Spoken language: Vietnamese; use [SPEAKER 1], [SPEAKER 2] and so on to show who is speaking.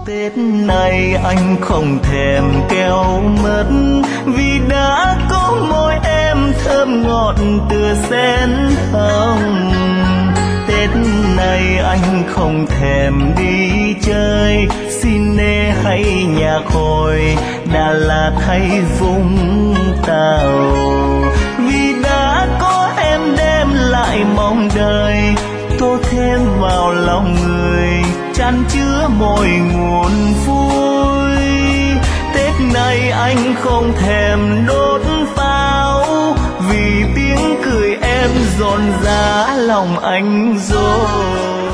[SPEAKER 1] Tết này anh không thèm kéo mất, vì đã có môi em thơm ngọt tựa sen hồng. Tết này anh không thèm đi chơi, Cine hay Nhạc Hội, Đà Lạt hay Vũng Tàu. Vì đã có em đem lại mong đời, tô thêm vào lòng người, chan chứa mỗi nguồn vui. Tết này anh không thèm đốt pháo, vì tiếng cười em rộn rã lòng anh rồi.